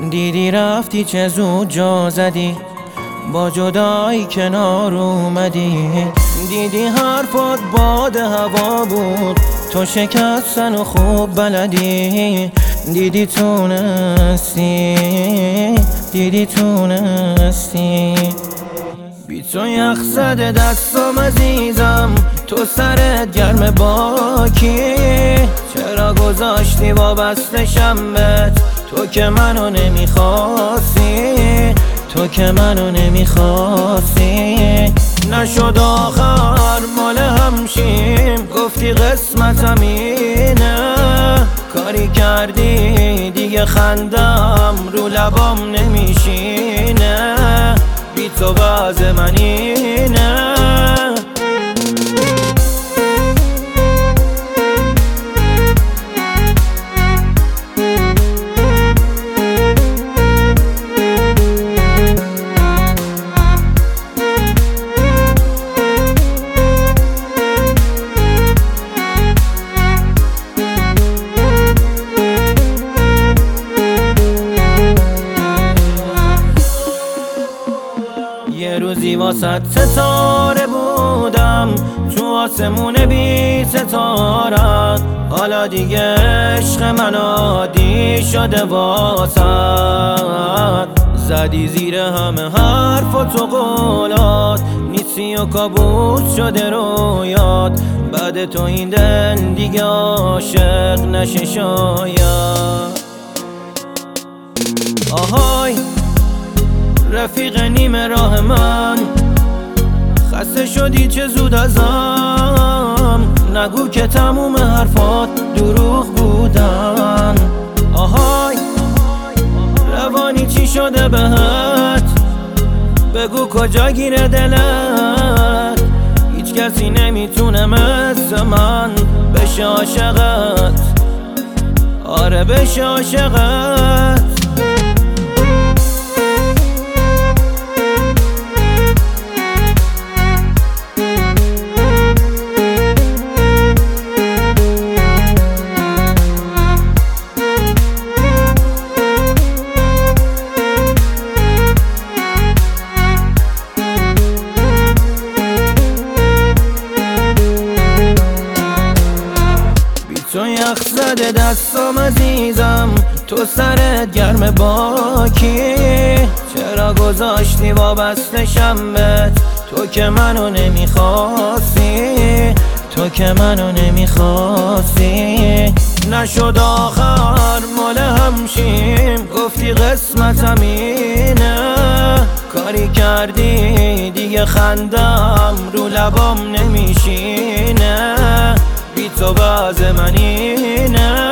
دیدی رفتی چه زود جا زدی، با جدایی کنار اومدی. دیدی حرفات باد هوا بود، تو شکستن و خوب بلدی. دیدی تونستی بی تو یخ زده دستم عزیزم، تو سرت گرم باکی. چرا گذاشتی وابسته شم بهت، تو که منو نمیخواستی. نشد آخر مال همشیم، گفتی قسمتم اینه. کاری کردی دیگه خندم رو لبام نمیشینه، بی تو وضع من اینه. یه روزی واسه ستاره بودم، تو آسمون بی ستارت. حالا دیگه عشق من عادی شده واسد. زدی زیر همه حرف و تو قولات، نیستی و کابوس شده رویات. بعد تو این دل دیگه عاشق نشه شاید. آهای رفیق نیمه راه من، خسته شدی چه زود ازم. نگو که تموم حرفات دروغ بودن. آهای روانی چی شده بهت، بگو کجا گیره دلت. هیچ کسی نمیتونه مثل من بشه عاشقت، آره بشه عاشقت. تو یخ زده دستم عزیزم، تو سرت گرم باکی. چرا گذاشتی وابسته شم بهت، تو که منو نمیخواستی. نشد آخر مال همشیم، گفتی قسمتم اینه. کاری کردی دیگه خندم رو لبام نمیشینه، بی تو وضع من اینه.